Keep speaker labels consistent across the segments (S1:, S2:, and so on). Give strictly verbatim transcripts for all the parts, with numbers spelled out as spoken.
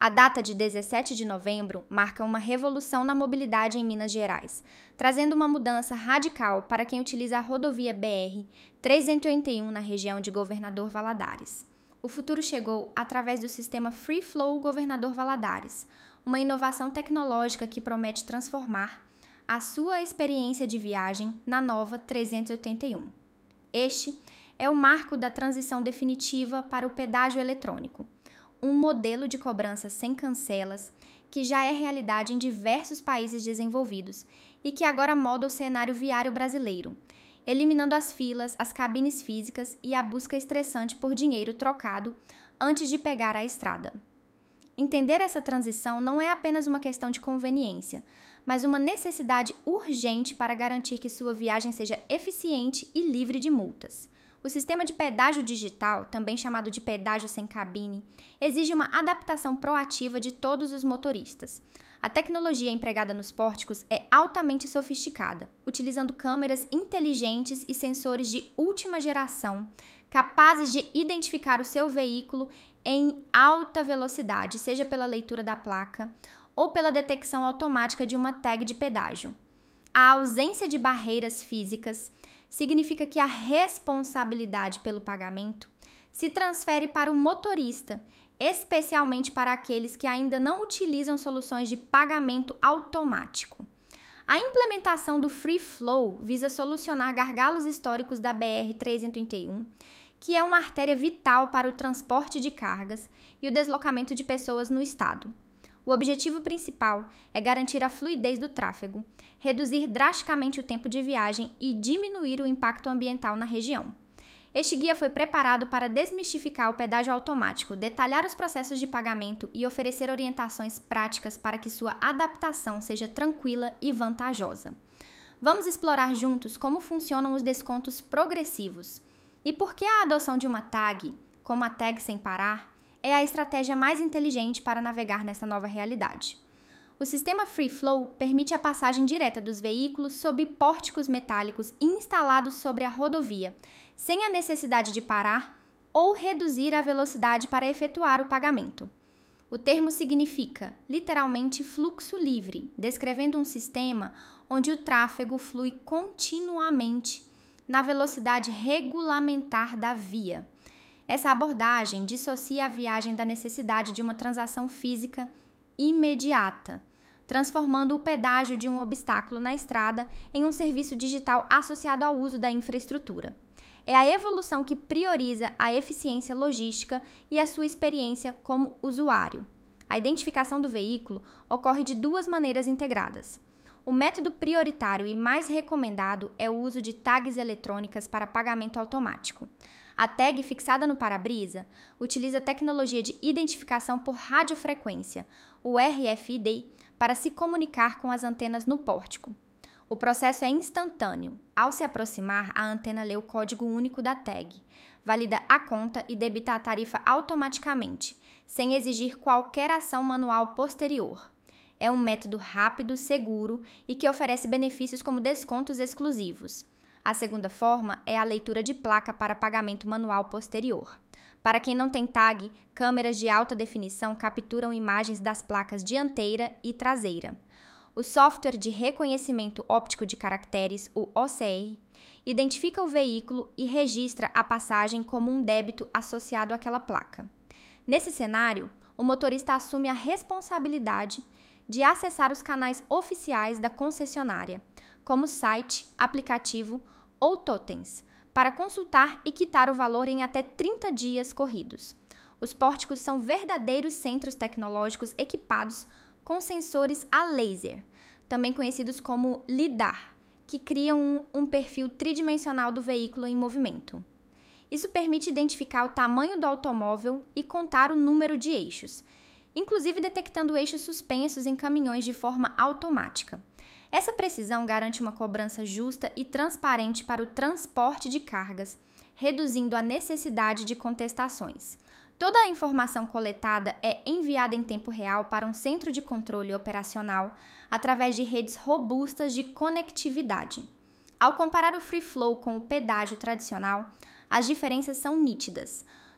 S1: A data de dezessete de novembro marca uma revolução na mobilidade em Minas Gerais, trazendo uma mudança radical para quem utiliza a rodovia B R trezentos e oitenta e um na região de Governador Valadares. O futuro chegou através do sistema Free Flow Governador Valadares, uma inovação tecnológica que promete transformar a sua experiência de viagem na nova trezentos e oitenta e um. Este é o marco da transição definitiva para o pedágio eletrônico, um modelo de cobrança sem cancelas que já é realidade em diversos países desenvolvidos e que agora molda o cenário viário brasileiro, eliminando as filas, as cabines físicas e a busca estressante por dinheiro trocado antes de pegar a estrada. Entender essa transição não é apenas uma questão de conveniência, mas uma necessidade urgente para garantir que sua viagem seja eficiente e livre de multas. O sistema de pedágio digital, também chamado de pedágio sem cabine, exige uma adaptação proativa de todos os motoristas. A tecnologia empregada nos pórticos é altamente sofisticada, utilizando câmeras inteligentes e sensores de última geração, capazes de identificar o seu veículo em alta velocidade, seja pela leitura da placa ou pela detecção automática de uma tag de pedágio. A ausência de barreiras físicas significa que a responsabilidade pelo pagamento se transfere para o motorista, especialmente para aqueles que ainda não utilizam soluções de pagamento automático. A implementação do Free Flow visa solucionar gargalos históricos da B R trezentos e oitenta e um, que é uma artéria vital para o transporte de cargas e o deslocamento de pessoas no estado. O objetivo principal é garantir a fluidez do tráfego, reduzir drasticamente o tempo de viagem e diminuir o impacto ambiental na região. Este guia foi preparado para desmistificar o pedágio automático, detalhar os processos de pagamento e oferecer orientações práticas para que sua adaptação seja tranquila e vantajosa. Vamos explorar juntos como funcionam os descontos progressivos e por que a adoção de uma tag, como a tag sem parar, é a estratégia mais inteligente para navegar nessa nova realidade. O sistema Free Flow permite a passagem direta dos veículos sob pórticos metálicos instalados sobre a rodovia, sem a necessidade de parar ou reduzir a velocidade para efetuar o pagamento. O termo significa, literalmente, fluxo livre, descrevendo um sistema onde o tráfego flui continuamente na velocidade regulamentar da via. Essa abordagem dissocia a viagem da necessidade de uma transação física imediata, transformando o pedágio de um obstáculo na estrada em um serviço digital associado ao uso da infraestrutura. É a evolução que prioriza a eficiência logística e a sua experiência como usuário. A identificação do veículo ocorre de duas maneiras integradas. O método prioritário e mais recomendado é o uso de tags eletrônicas para pagamento automático. A tag fixada no para-brisa utiliza tecnologia de identificação por radiofrequência, o R F I D, para se comunicar com as antenas no pórtico. O processo é instantâneo. Ao se aproximar, a antena lê o código único da tag, valida a conta e debita a tarifa automaticamente, sem exigir qualquer ação manual posterior. É um método rápido, seguro e que oferece benefícios como descontos exclusivos. A segunda forma é a leitura de placa para pagamento manual posterior. Para quem não tem tag, câmeras de alta definição capturam imagens das placas dianteira e traseira. O software de reconhecimento óptico de caracteres, o O C R, identifica o veículo e registra a passagem como um débito associado àquela placa. Nesse cenário, o motorista assume a responsabilidade de acessar os canais oficiais da concessionária, como site, aplicativo ou totens, para consultar e quitar o valor em até trinta dias corridos. Os pórticos são verdadeiros centros tecnológicos equipados com sensores a laser, também conhecidos como lidar, que criam um, um perfil tridimensional do veículo em movimento. Isso permite identificar o tamanho do automóvel e contar o número de eixos, inclusive detectando eixos suspensos em caminhões de forma automática. Essa precisão garante uma cobrança justa e transparente para o transporte de cargas, reduzindo a necessidade de contestações. Toda a informação coletada é enviada em tempo real para um centro de controle operacional através de redes robustas de conectividade. Ao comparar o Free Flow com o pedágio tradicional, as diferenças são nítidas.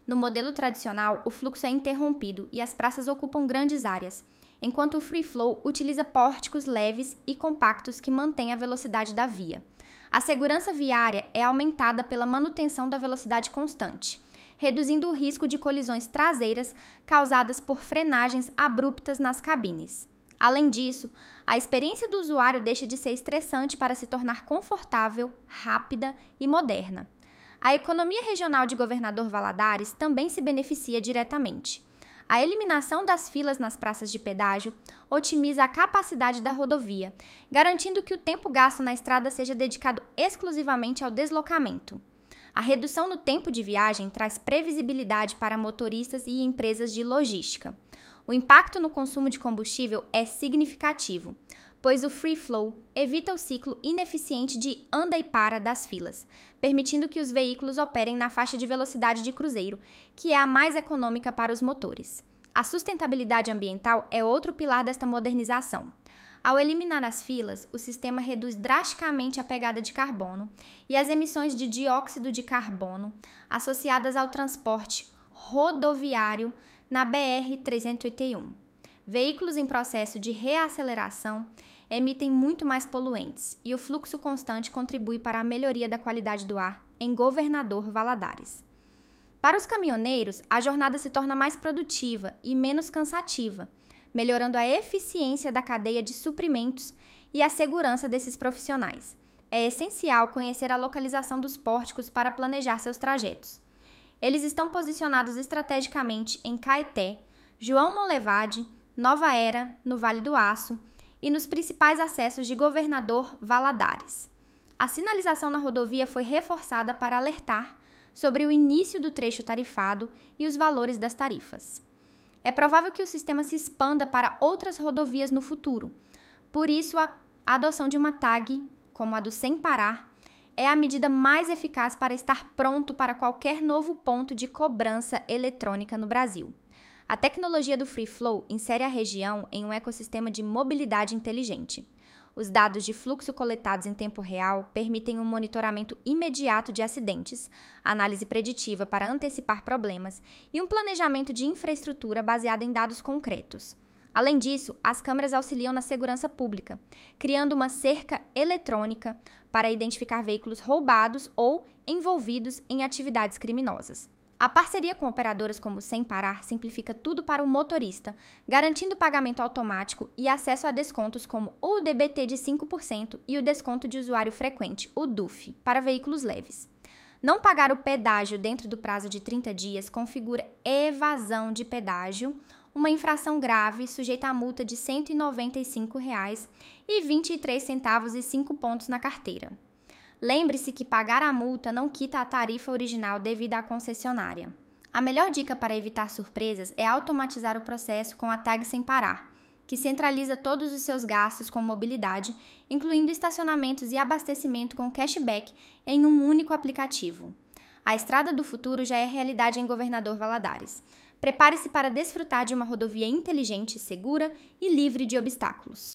S1: No modelo tradicional, o fluxo é interrompido e as praças ocupam grandes áreas, enquanto o free flow utiliza pórticos leves e compactos que mantêm a velocidade da via. A segurança viária é aumentada pela manutenção da velocidade constante, reduzindo o risco de colisões traseiras causadas por frenagens abruptas nas cabines. Além disso, a experiência do usuário deixa de ser estressante para se tornar confortável, rápida e moderna. A economia regional de Governador Valadares também se beneficia diretamente. A eliminação das filas nas praças de pedágio otimiza a capacidade da rodovia, garantindo que o tempo gasto na estrada seja dedicado exclusivamente ao deslocamento. A redução no tempo de viagem traz previsibilidade para motoristas e empresas de logística. O impacto no consumo de combustível é significativo, pois o free flow evita o ciclo ineficiente de anda e para das filas, permitindo que os veículos operem na faixa de velocidade de cruzeiro, que é a mais econômica para os motores. A sustentabilidade ambiental é outro pilar desta modernização. Ao eliminar as filas, o sistema reduz drasticamente a pegada de carbono e as emissões de dióxido de carbono associadas ao transporte rodoviário na B R trezentos e oitenta e um. Veículos em processo de reaceleração emitem muito mais poluentes e o fluxo constante contribui para a melhoria da qualidade do ar em Governador Valadares. Para os caminhoneiros, a jornada se torna mais produtiva e menos cansativa, melhorando a eficiência da cadeia de suprimentos e a segurança desses profissionais. É essencial conhecer a localização dos pórticos para planejar seus trajetos. Eles estão posicionados estrategicamente em Caeté, João Molevade, Nova Era, no Vale do Aço e nos principais acessos de Governador Valadares. A sinalização na rodovia foi reforçada para alertar sobre o início do trecho tarifado e os valores das tarifas. É provável que o sistema se expanda para outras rodovias no futuro. Por isso, a adoção de uma tag, como a do Sem Parar, é a medida mais eficaz para estar pronto para qualquer novo ponto de cobrança eletrônica no Brasil. A tecnologia do Free Flow insere a região em um ecossistema de mobilidade inteligente. Os dados de fluxo coletados em tempo real permitem um monitoramento imediato de acidentes, análise preditiva para antecipar problemas e um planejamento de infraestrutura baseado em dados concretos. Além disso, as câmeras auxiliam na segurança pública, criando uma cerca eletrônica para identificar veículos roubados ou envolvidos em atividades criminosas. A parceria com operadoras como Sem Parar simplifica tudo para o motorista, garantindo pagamento automático e acesso a descontos como o D B T de cinco por cento e o desconto de usuário frequente, o D U F, para veículos leves. Não pagar o pedágio dentro do prazo de trinta dias configura evasão de pedágio, uma infração grave sujeita a multa de cento e noventa e cinco reais e vinte e três centavos e cinco pontos na carteira. Lembre-se que pagar a multa não quita a tarifa original devida à concessionária. A melhor dica para evitar surpresas é automatizar o processo com a tag Sem Parar, que centraliza todos os seus gastos com mobilidade, incluindo estacionamentos e abastecimento com cashback em um único aplicativo. A Estrada do Futuro já é realidade em Governador Valadares. Prepare-se para desfrutar de uma rodovia inteligente, segura e livre de obstáculos.